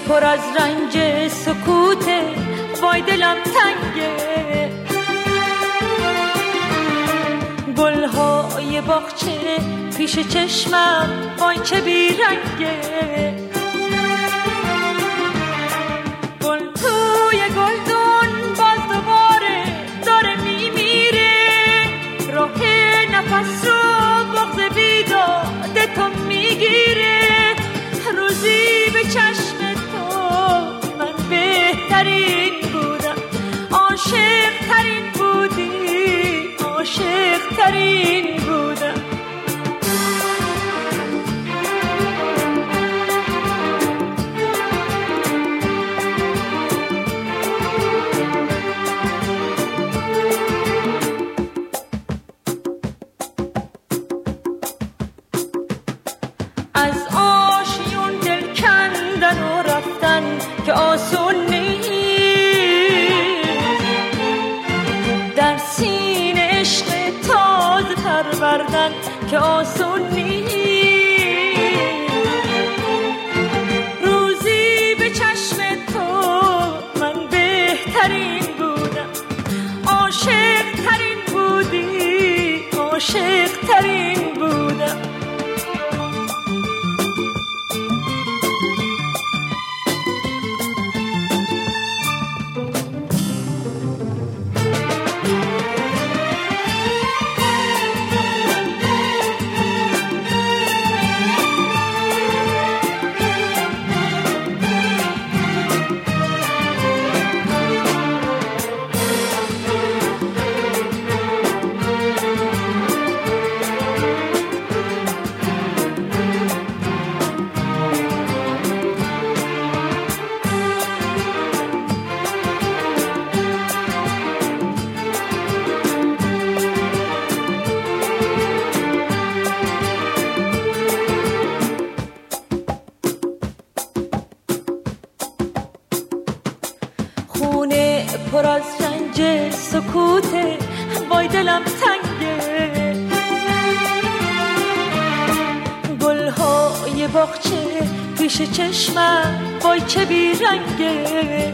پر از رنج سکوته، وای دلم تنگه. گلهای باغچه پیش چشمم، وای چه بیرنگه. گل توی گلدون باز دوباره داره میمیره، راه نفس رو بغض بیداد تو میگیره. روزی به چشم تو من بهترین بودم، عاشق ترین بودی، عاشق ترین بودم. از آشیون دل کندن و رفتن که آسون نیست، در سینه عشق تازه پروردن که آسون نیست. روزی به چشم تو من بهترین بودم، عاشق ترین بودی، عاشق ترین بودم. خونه پر از رنج سکوته، وای دلم تنگه. گلهای باغچه پیش چشمم، وای چه بیرنگه.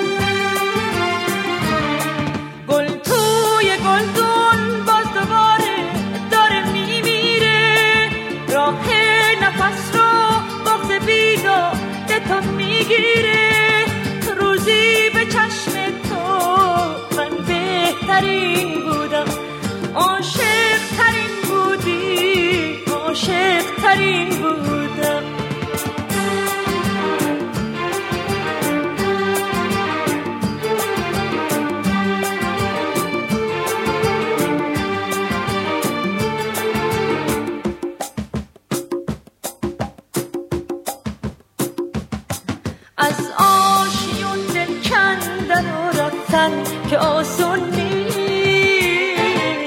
گل توی گلدون باز دوباره داره میمیره، راه نفس رو بغض بیداد تو میگیره. روزی به چشم تو من بهترین بودم، عاشق ترین بودی، عاشق ترین بودم. از آشیون دل کندن و رفتن که آسون نیست،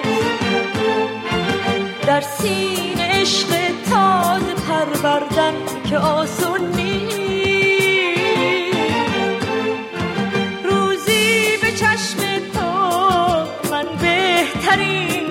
در سینه عشق تازه پروردن که آسون نیست. روزی به چشم تو من بهترین